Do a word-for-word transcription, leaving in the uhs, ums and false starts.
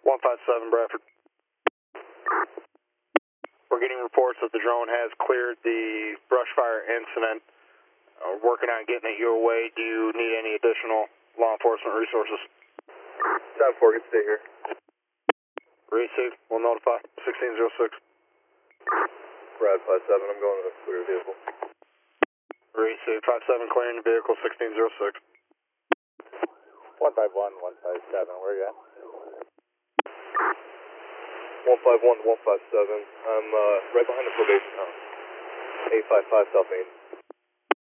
one five seven, Bradford. We're getting reports that the drone has cleared the brush fire incident. Uh, working on getting it your way. Do you need any additional law enforcement resources? ten four, can stay here. Receive. We'll notify. sixteen oh six. Brad five seven, I'm going to clear vehicle. Receive. five seven clearing the vehicle, sixteen oh six. one five one, one five seven, where you at? one five one to one five seven, I'm uh, right behind the probation house. eight five five South Main.